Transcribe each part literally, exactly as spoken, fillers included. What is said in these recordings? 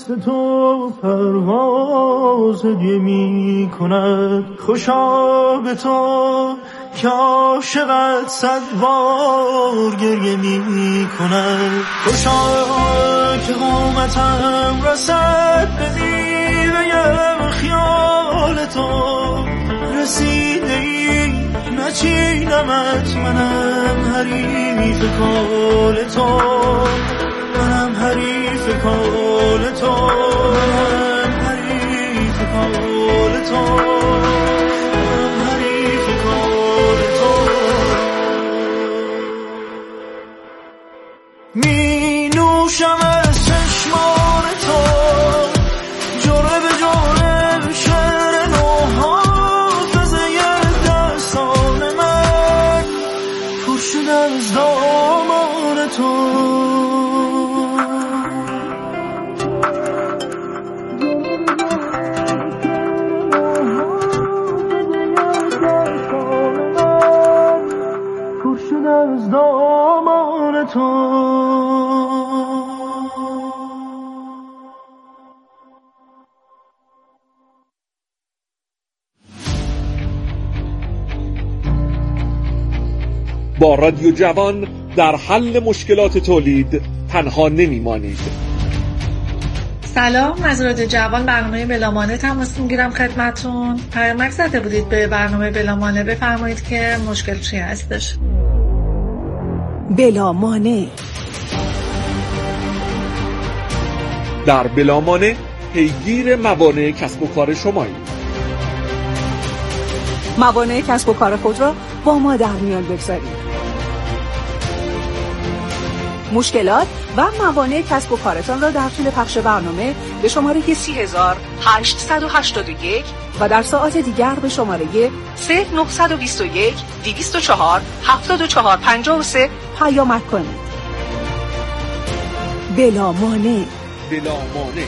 دست تو پرواز هدیه می کند. خوشا به تو که عاشقت صد بار گریه می کند. خوشا که قامتم رسد به میوه خیال تو. رسیده ای نچینمت، منم حریف کال تو. منم حریف کال تو. منم حریف کال تو. منم حریف کال تو. می نوشم از چشمان تو جوره به جوره شعر نو حافظه دستان من. پر شده از دامان تو. از دامان تو. با رادیو جوان در حل مشکلات تولید تنها نمیمانید. سلام، از رادیو جوان برنامه بلامانه تماس میگیرم خدمتون. پیامک زده بودید به برنامه بلامانه، بفرمایید که مشکل چی هستش. بلامانه. در بلامانه پیگیر موانع کسب و کار شمایید. موانع کسب و کار خود را با ما در میان بگذارید. مشکلات و موانع کسب و کارتان را در طول پخش برنامه به شماره سی هزار هشتصد و هشتاد و یک و در ساعات دیگر به شماره صفر نه دو یک دویست و چهار هفتاد و چهار پنجاه و سه پیامک کنید. بلامانع. بلامانع.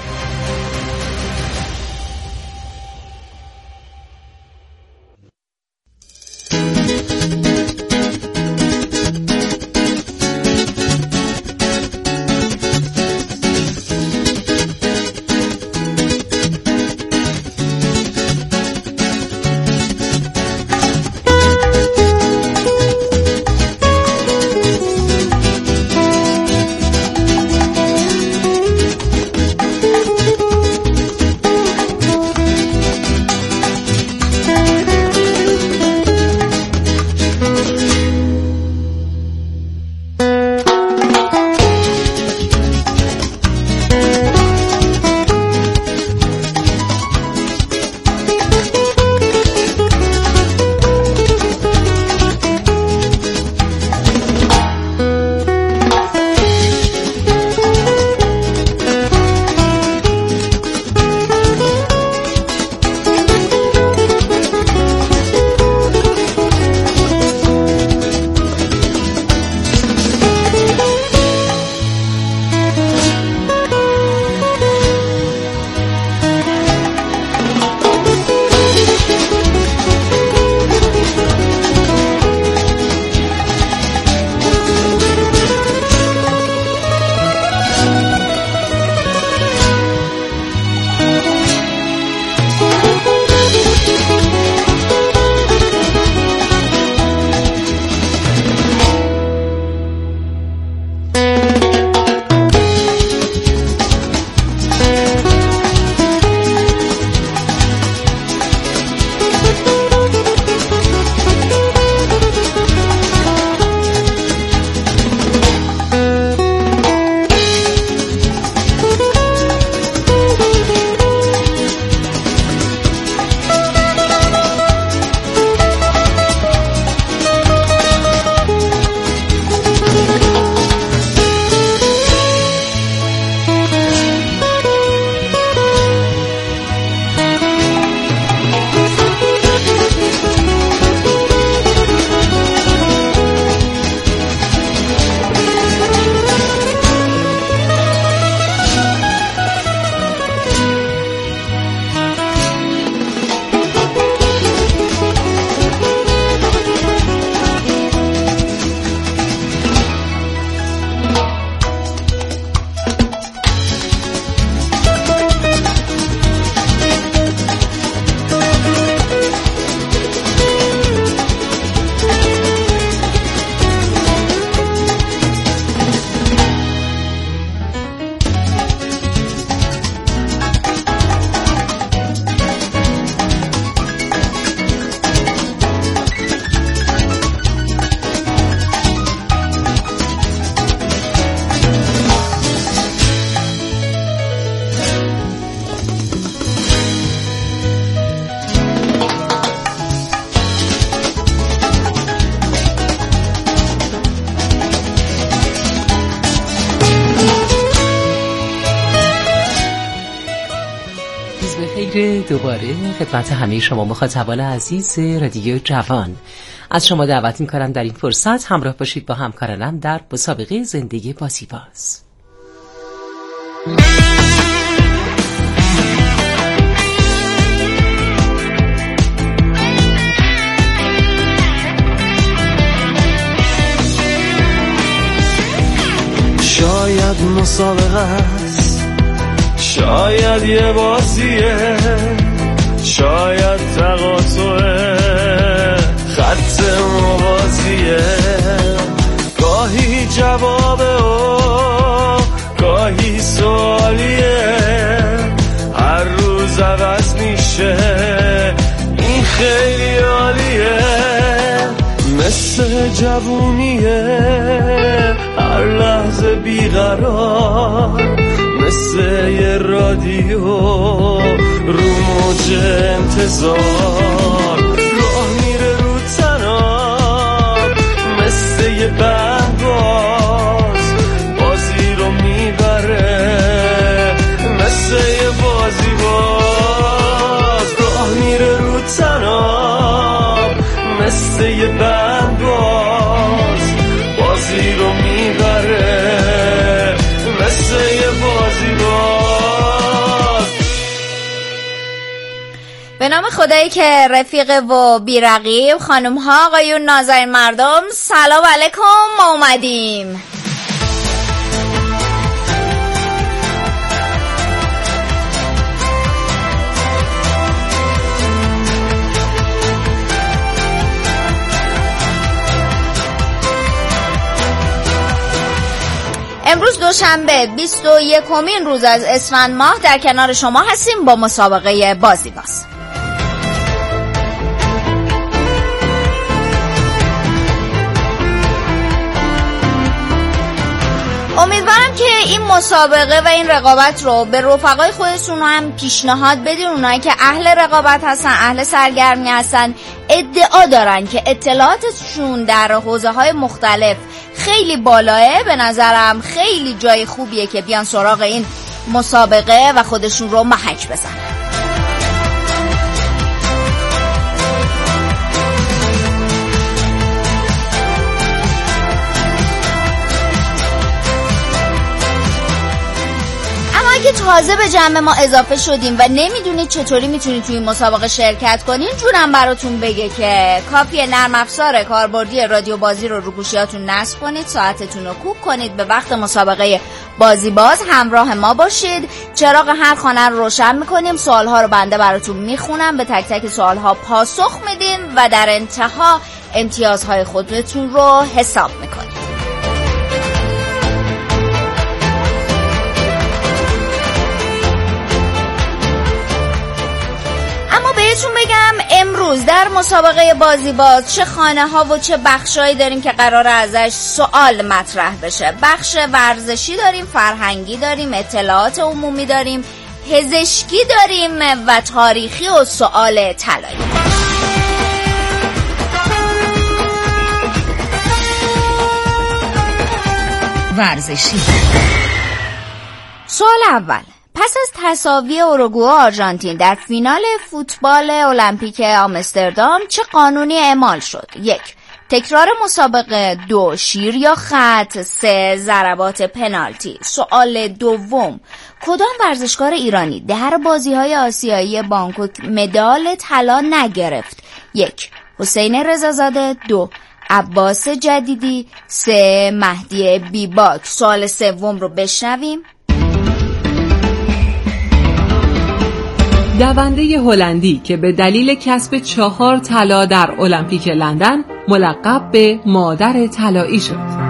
خیر دوباره خدمت همه شما مخاطبان عزیز رادیو جوان. از شما دعوت می‌کنم در این فرصت همراه باشید با همکارانم در مسابقه زندگی بازیباز. شاید مسابقه است، شاید یه بازیه، شاید تقاطع خط موازیه، گاهی جوابه و گاهی سوالیه، هر روز عوض میشه، این خیلی عالیه، مثل جوونیه، هر لحظه بیقرار، مثل یه رادیو رو موج انتظار، راه میره رو تناب، مثل یه بند باز، بازی رو میبره، مثل یه بازی باز، راه میره رو تناب، مثل یه بند باز، بازی رو میبره، مثل یه بازی باز. به نام خدایی که رفیق و بیرقیب، خانم ها آقایون نازنین مردم، سلام علیکم. ما اومدیم امروز دوشنبه بیست و یکمین روز از اسفند ماه در کنار شما هستیم با مسابقه بازیباز. امیدوارم که این مسابقه و این رقابت رو به رفقای خودتون هم پیشنهاد بدین، اونایی که اهل رقابت هستن، اهل سرگرمی هستن، ادعا دارن که اطلاعاتشون در حوزه‌های مختلف خیلی بالاه. به نظرم خیلی جای خوبیه که بیان سراغ این مسابقه و خودشون رو محک بزنن. که تازه به جمع ما اضافه شدیم و نمیدونید چطوری میتونید توی این مسابقه شرکت کنین، جونم براتون بگه که کافیه نرم افزار کاربردی رادیو بازی رو رو گوشیاتون نصب کنید، ساعتتون رو کوک کنید، به وقت مسابقه بازی باز همراه ما باشید. چراغ هر خانه رو روشن میکنیم، سوالها رو بنده براتون میخونم، به تک تک سوالها پاسخ میدین و در انتها امتیازهای خودتون رو حساب میکنید. بهتون بگم امروز در مسابقه بازی باز چه خانه ها و چه بخشایی داریم که قراره ازش سوال مطرح بشه. بخش ورزشی داریم، فرهنگی داریم، اطلاعات عمومی داریم، پزشکی داریم و تاریخی و سوال طلایی. ورزشی. سوال اول: پس از تساوی اوروگوئه و آرژانتین در فینال فوتبال المپیک آمستردام چه قانونی اعمال شد؟ یک، تکرار مسابقه. دو، شیر یا خط. سه، ضربات پنالتی. سوال دوم: کدام ورزشکار ایرانی در بازی‌های آسیایی بانکوک مدال طلا نگرفت؟ یک، حسین رضازاده. دو، عباس جدیدی. سه، مهدی بیباک. سوال سوم رو بشنویم. دونده هلندی که به دلیل کسب چهار طلا در المپیک لندن ملقب به مادر طلایی شد.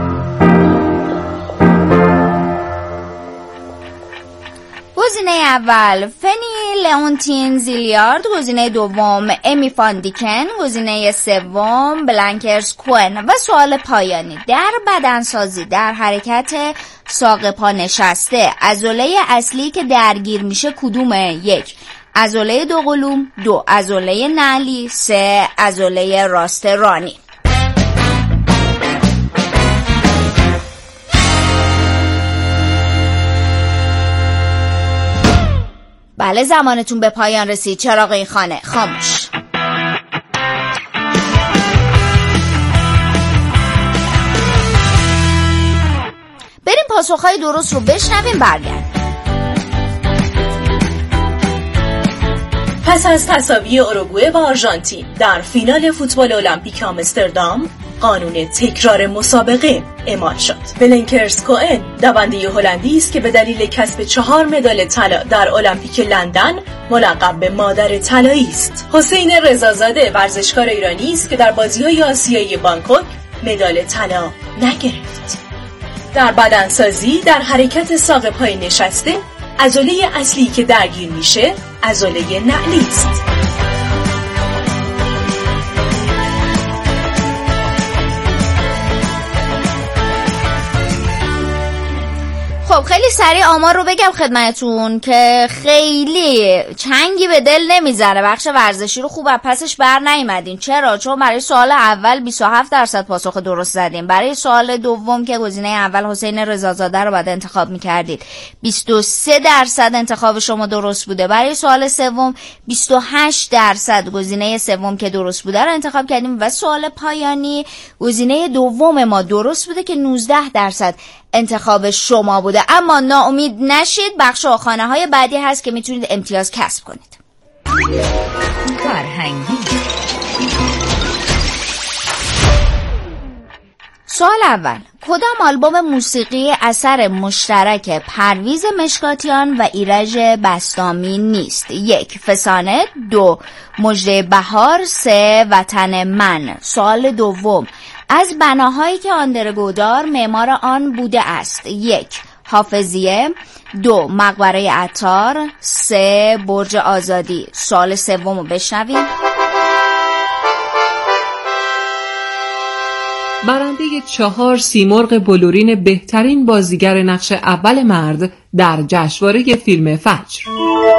گزینه اول فنی لئونتین زیلیارد، گزینه دوم امی فان دیکن، گزینه سوم بلانکرز کوئن. و سوال پایانی: در بدنسازی در حرکت ساق پا نشسته عضله اصلی که درگیر میشه کدومه؟ یک، عضله دوقلوم. دو، عضله نعلی. سه، عضله راست رانی. بله زمانتون به پایان رسید. چراغ این خانه خاموش. بریم پاسخهای درست رو بشنویم برگردیم. پس از تساوی اوروگوئه و آرژانتین در فینال فوتبال المپیک آمستردام، قانون تکرار مسابقه اعمال شد. بلنکرس کوئن دونده هلندی است که به دلیل کسب چهار مدال طلا در المپیک لندن ملقب به مادر طلایی است. حسین رضازاده ورزشکار ایرانی است که در بازی‌های آسیایی بانکوک مدال طلا نگرفت. در بدنسازی در حرکت ساق پای نشسته، عضله اصلی که درگیر میشه عضله نعلی است. خب خیلی سریع آمار رو بگم خدمتون که خیلی چنگی به دل نمیزنه. بخش ورزشی رو خوب از پسش بر نیومدین. چرا؟ چون برای سوال اول بیست و هفت درصد پاسخ درست زدیم. برای سوال دوم که گزینه اول حسین رضازاده رو بعد انتخاب میکردید، بیست و سه درصد انتخاب شما درست بوده. برای سوال سوم بیست و هشت درصد گزینه سوم که درست بوده رو انتخاب کردیم و سوال پایانی گزینه دوم ما درست بوده که نوزده درصد انتخاب شما بوده. اما ناامید نشید، بخش آخانه های بعدی هست که میتونید امتیاز کسب کنید. فرهنگی. سوال اول: کدام آلبوم موسیقی اثر مشترک پرویز مشکاتیان و ایرج بسطامی نیست؟ یک، فسانه. دو، مژده بهار. سه، وطن من. سوال دوم: از بناهایی که آندرگودار معمار آن بوده است: یک، حافظیه. دو، مقبره عطار. سه، برج آزادی. سوال سوم رو بشنویم. برنده چهار سیمرغ بلورین بهترین بازیگر نقش اول مرد در جشنواره فیلم فجر: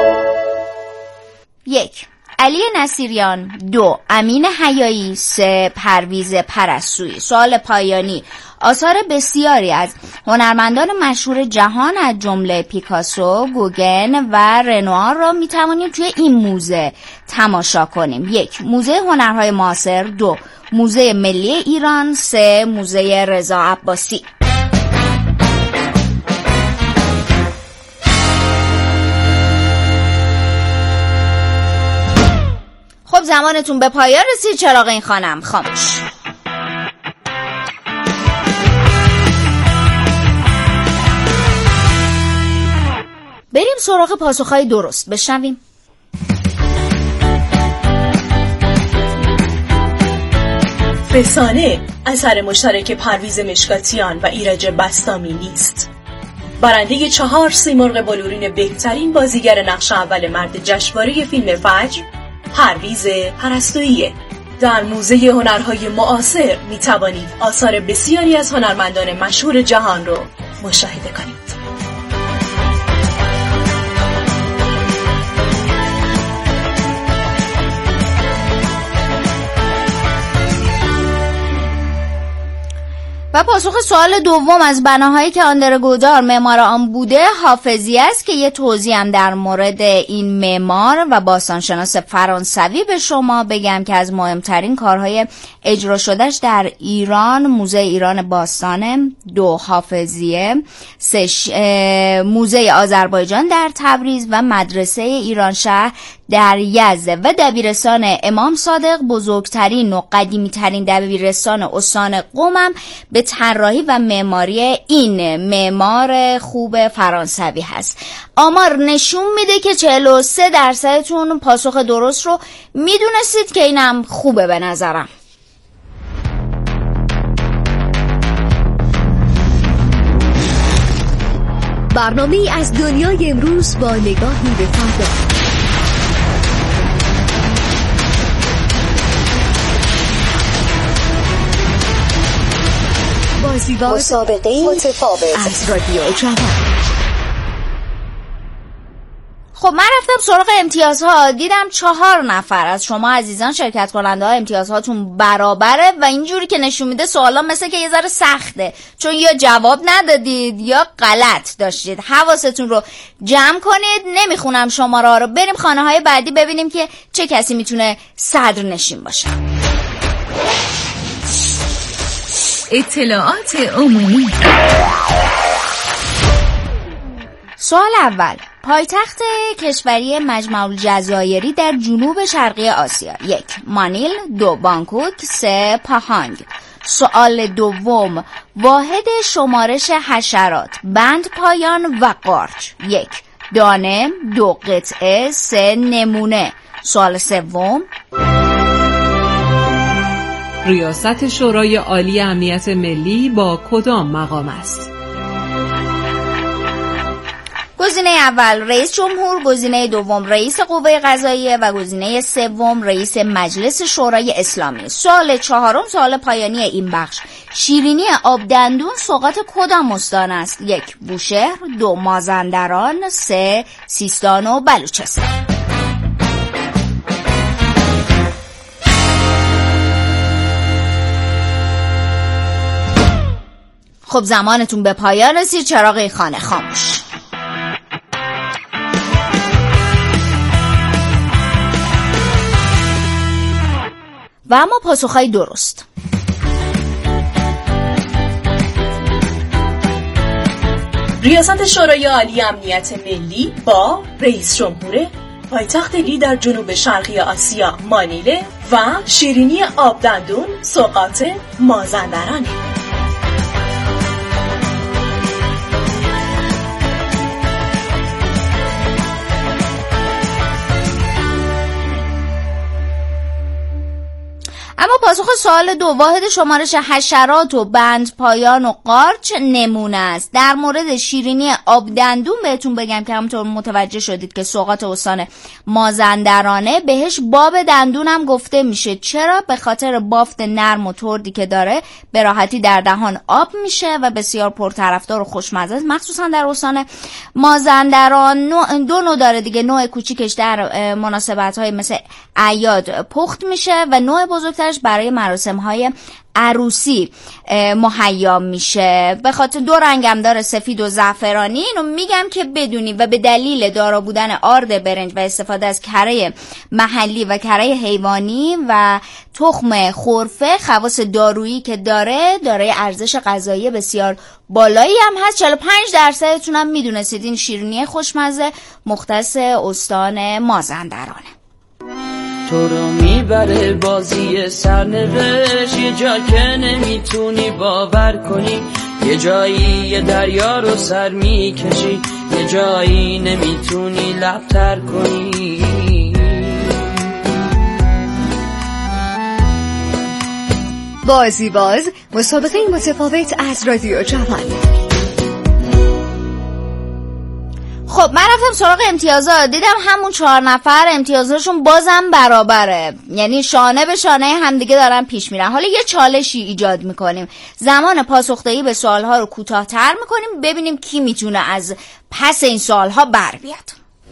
یک، علی نصیریان. دو، امین حیایی. سه، پرویز پرستویی. سوال پایانی: آثار بسیاری از هنرمندان مشهور جهان از جمله پیکاسو، گوگن و رنوار را میتوانیم توی این موزه تماشا کنیم: یک، موزه هنرهای معاصر. دو، موزه ملی ایران. سه، موزه رضا عباسی. خب زمانتون به پایان رسید. چراغ این خانم خاموش. بریم سراغ پاسخهای درست بشنویم. فسانه اثر مشترک پرویز مشکاتیان و ایرج بسطامی نیست. برنده چهار سیمرغ بلورین بهترین بازیگر نقش اول مرد جشنواره فیلم فجر پرویز پرستویی. در موزه هنرهای معاصر می توانید آثار بسیاری از هنرمندان مشهور جهان رو مشاهده کنید. و پاسخ سوال دوم: از بناهایی که آندرگودار معمار آن بوده حافظی است که یه توضیح هم در مورد این معمار و باستانشناس فرانسوی به شما بگم که از مهمترین کارهای اجرا شدهش در ایران موزه ایران باستانه. دو، حافظیه. سه، موزه آذربایجان در تبریز و مدرسه ایرانشهر در یزد و دبیرستان امام صادق، بزرگترین و قدیمی‌ترین دبیرستان استان قم، به طراحی و معماری این معمار خوب فرانسوی هست. آمار نشون میده که چهل و سه درصدتون پاسخ درست رو میدونستید که اینم خوبه به نظرم. برنامه‌ای از دنیای امروز با نگاهی به فردا. مسابقه متفاوت از رادیو جوان. خب من رفتم سراغ امتیازها، دیدم چهار نفر از شما عزیزان شرکت کننده ها امتیازهاتون برابره و اینجوری که نشون میده سوالا مثل که یه ذره سخته، چون یا جواب ندادید یا غلط داشتید. حواستون رو جمع کنید. نمیخونم شماره ها رو، بریم خانه های بعدی ببینیم که چه کسی میتونه صدر نشین باشه. اطلاعات عمومی. سوال اول، پایتخت کشوری مجمع الجزایری در جنوب شرقی آسیا. یک، مانیل. دو، بانکوک. سه، پاهانگ. سوال دوم، واحد شمارش حشرات، بند پایان و قارچ. یک، دانه. دو، قطعه. سه، نمونه. سوال سوم، ریاست شورای عالی امنیت ملی با کدام مقام است؟ گزینه اول رئیس جمهور، گزینه دوم رئیس قوه قضاییه و گزینه سوم رئیس مجلس شورای اسلامی. سوال چهارم، سوال پایانی این بخش، شیرینی آب دندون سوغات کدام استان است؟ یک، بوشهر. دو، مازندران. سه، سیستان و بلوچستان. خب زمانتون به پایان رسید، چراغ خانه خاموش. و اما پاسخهای درست. ریاست شورای عالی امنیت ملی با رئیس جمهور، پایتخت لی در جنوب شرقی آسیا مانیله و شیرینی آب دندون سوغات مازندرانه. اما پاسخ سوال دو، واحد شمارش حشرات و بند پایان و قارچ نمونه است. در مورد شیرینی آب دندون بهتون بگم که همونطور متوجه شدید که سوغات استان مازندرانه بهش باب دندون هم گفته میشه. چرا؟ به خاطر بافت نرم و تردی که داره، به راحتی در دهان آب میشه و بسیار پرطرفدار و خوشمزه است، مخصوصا در استان مازندران. دو نوع داره دیگه، نوع کوچیکش در مناسبت‌های مثل اعیاد پخت میشه و نوع بزرگتر برای مراسم‌های عروسی مهیا میشه. به خاطر دو رنگم داره، سفید و زعفرانی. اینو میگم که بدونی و به دلیل دارا بودن آرد برنج و استفاده از کره محلی و کره حیوانی و تخم خرفه، خواص دارویی که داره، دارای ارزش غذایی بسیار بالایی هم هست. چهل و پنج درصدتون هم میدونستید این شیرینی خوشمزه مختص استان مازندرانه. تو رو میبره بازی سرنوشت، یه جا که نمیتونی باور کنی، یه جایی یه دریا رو سر میکشی، یه جایی نمیتونی لبتر کنی. بازی باز، مسابقه متفاوت از رادیو جوان. خب من رفتم سراغ امتیازات، دیدم همون چهار نفر امتیازشون بازم برابره، یعنی شانه به شانه همدیگه دارن پیش میرن. حالا یه چالشی ایجاد میکنیم، زمان پاسخدهی به سوالها رو کوتاه‌تر میکنیم، ببینیم کی میتونه از پس این سوالها بر بیاد.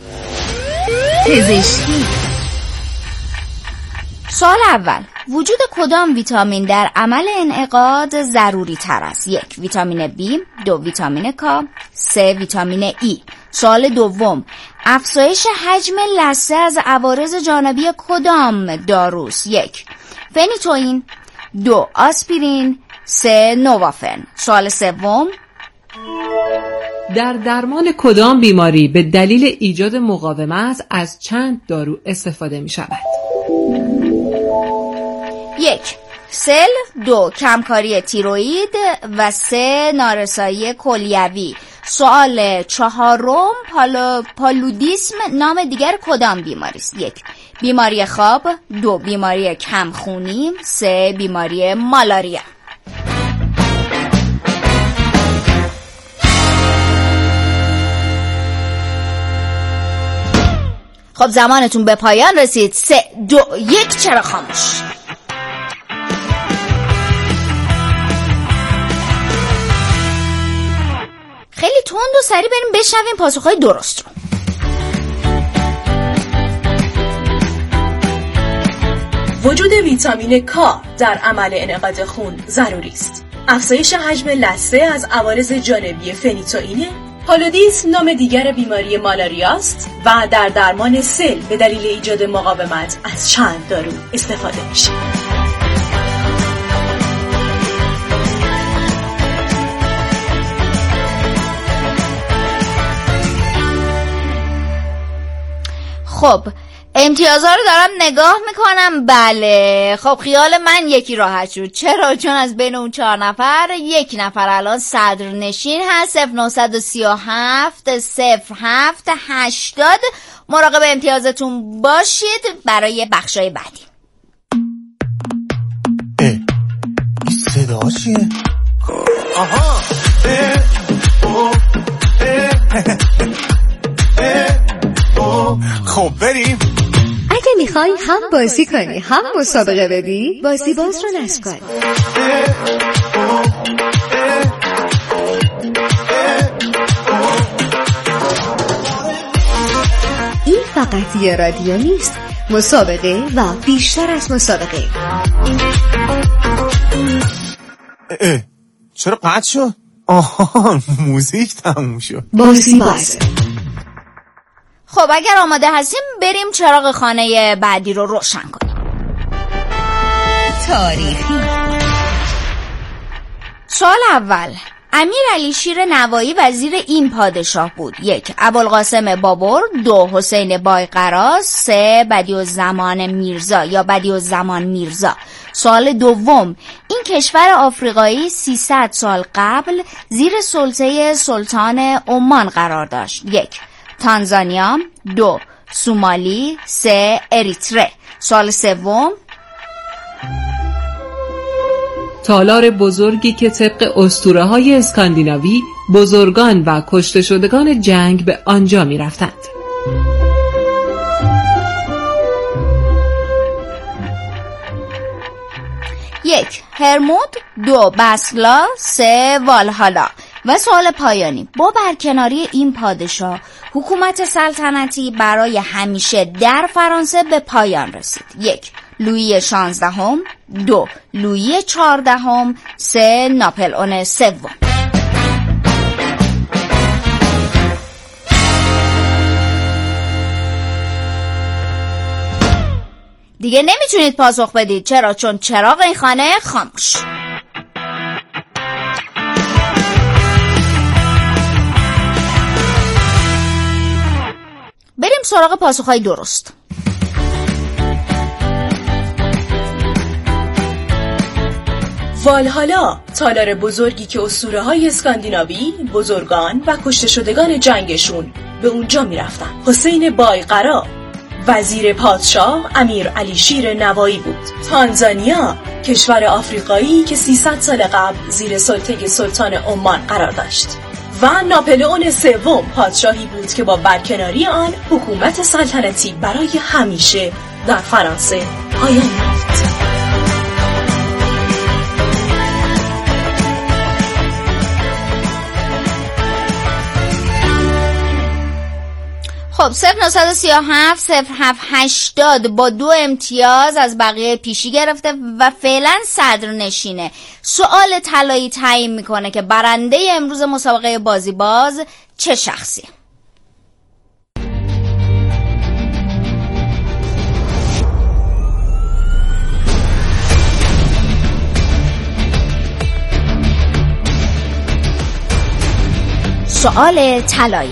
پزشکی. سوال اول، وجود کدام ویتامین در عمل انعقاد ضروری تر است؟ یک، ویتامین بی. دو، ویتامین کا. سه، ویتامین ای. سوال دوم، افزایش حجم لثه از عوارض جانبی کدام داروست؟ یک، فنیتوئین. دو، آسپرین. سه، نوافن. سوال سوم، در درمان کدام بیماری به دلیل ایجاد مقاومت از چند دارو استفاده می شود؟ یک، سل. دو، کمکاری تیروئید و سه، نارسایی کلیوی. سوال چهارم، پالو، پالودیسم نام دیگر کدام بیماری است؟ یک، بیماری خواب. دو، بیماری کمخونی. سه، بیماری مالاریا. خب زمانتون به پایان رسید. سه، دو، یک، چرا خاموش؟ خیلی تند و سریع بریم بشنویم پاسخهای درست رو. وجود ویتامین کا در عمل انعقاد خون ضروری است. افزایش حجم لثه از عوارض جانبی فنیتوئینه. پالودیس نام دیگر بیماری مالاریاست و در درمان سل به دلیل ایجاد مقاومت از چند دارو استفاده میشه. خب امتیازها رو دارم نگاه میکنم. بله خب خیال من یکی راحت شد. چرا؟ چون از بین اون چهار نفر یک نفر الان صدرنشین هست. صفر نهصد و سی و هفت صفر هفت هشتاد. مراقب امتیازتون باشید برای بخشای بعدی. اه این صدا چیه؟ آها اه اوه اه اه خب بریم. اگه میخوای هم بازی کنی هم مسابقه بدی، بازی باز رو نصب کن. این فقط یه رادیو نیست، مسابقه و بیشتر از مسابقه. اه چرا قطع شد؟ آها موزیک تموم شد. بازی باز. خب اگر آماده هستیم بریم چراغ خانه بعدی رو روشن کنیم. تاریخی. سوال اول، امیر علی شیر نوایی وزیر این پادشاه بود؟ یک ابوالقاسم بابر، دو حسین بایقرا، سه بدیعالزمان میرزا یا بدیعالزمان میرزا. سوال دوم، این کشور آفریقایی سیصد سال قبل زیر سلطه سلطان عمان قرار داشت؟ یک تانزانیا، دو سومالی، سه اریتره. سوال سوم، تالار بزرگی که طبق اسطوره‌های اسکاندیناوی بزرگان و کشته شدگان جنگ به آنجا می رفتند. یک هرمود، دو بسلا، سه والهالا. و سوال پایانی، با برکناری این پادشاه حکومت سلطنتی برای همیشه در فرانسه به پایان رسید؟ یک لویی شانزدهم، دو لویی چهاردهم، سه ناپلئون سوم. دیگه نمیتونید پاسخ بدید. چرا؟ چون چراغ این خانه خاموش. بریم سراغ پاسخهای درست. والهالا، تالار بزرگی که اسطوره‌های اسکاندیناوی، بزرگان و کشته شدگان جنگشون به اونجا میرفتن. حسین بایقرا، وزیر پادشاه امیر علی شیر نوایی بود. تانزانیا، کشور آفریقایی که سیصد سال قبل زیر سلطه سلطان عمان قرار داشت. و ناپلئون سوم، پادشاهی بود که با برکناری آن حکومت سلطنتی برای همیشه در فرانسه پایان یافت. خب صفر نهصد و سی و هفت صفر هفت هشتاد با دو امتیاز از بقیه پیشی گرفته و فعلا صدر نشینه. سوال طلایی تعیین میکنه که برنده امروز مسابقه بازی باز چه شخصی؟ سوال طلایی،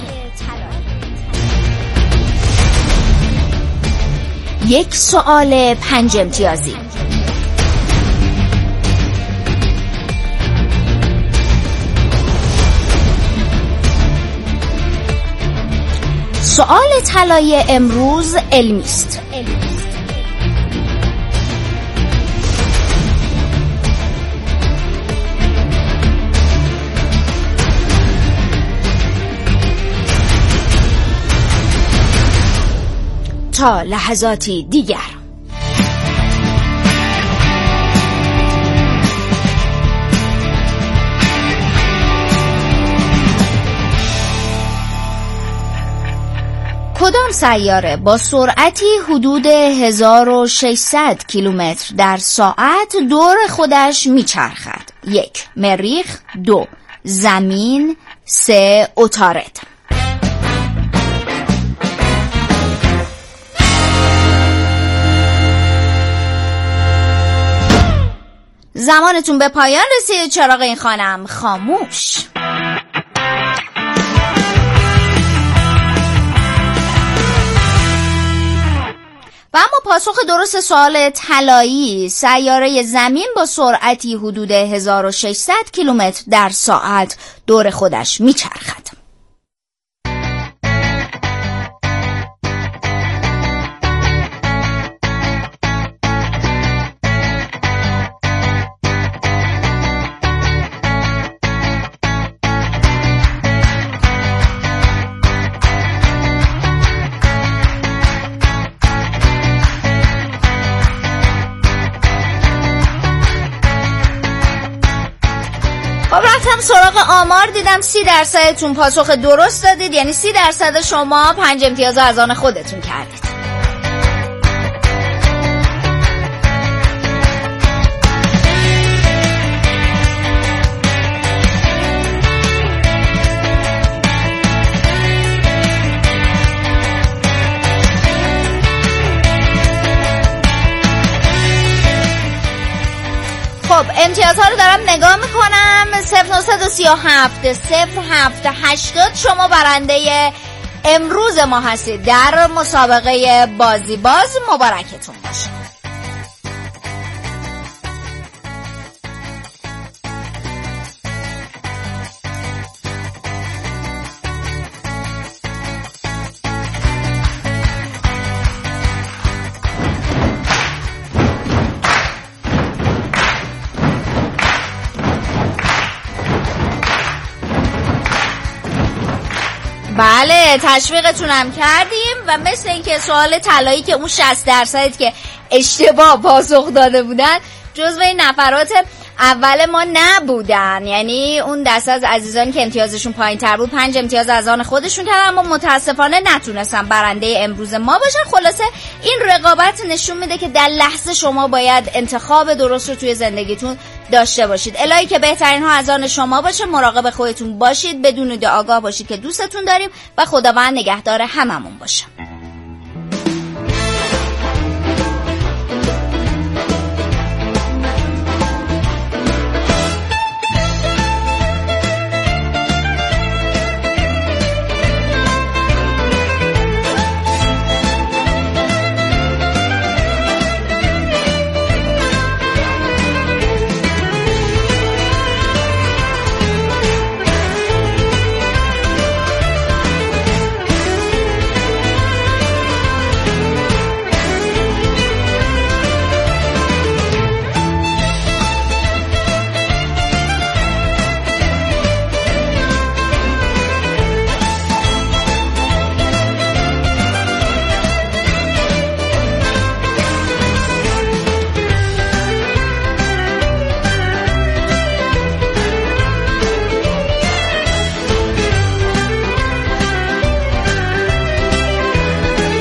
یک سوال پنج امتیازی. سوال طلایی امروز علمی است. تا لحظاتی دیگر. کدام سیاره با سرعتی حدود هزار و ششصد کیلومتر در ساعت دور خودش میچرخد؟ یک، مریخ. دو، زمین. سه، عطارد. زمانتون به پایان رسید. چراغ این خانم خاموش. و اما پاسخ درست سوال طلایی، سیاره زمین با سرعتی حدود هزار و ششصد کیلومتر در ساعت دور خودش میچرخد. رفتم سراغ آمار، دیدم سی درصدتون پاسخ درست دادید، یعنی سی درصد شما پنج امتیاز از آن خودتون کردید. خب امتیازها رو دارم نگاه میکنم. صفر نهصد و سی و هفت صفر هفت هشتاد شما برنده امروز ما هستید در مسابقه بازی باز. مبارکتون باشه. بله تشویقتونم کردیم و مثل اینکه سوال طلایی که اون شصت درصد که اشتباه پاسخ داده بودن جزو این نفرات اول ما نبودن، یعنی اون دسته از عزیزانی که امتیازشون پایین تر بود پنج امتیاز از آن خودشون کردن، اما متاسفانه نتونستن برنده امروز ما باشن. خلاصه این رقابت نشون میده که در لحظه شما باید انتخاب درست رو توی زندگیتون داشته باشید. الهی که بهترین ها از آن شما باشه. مراقب خودتون باشید، بدونید آگاه باشید که دوستتون داریم و خداوند نگهدار هممون باشه.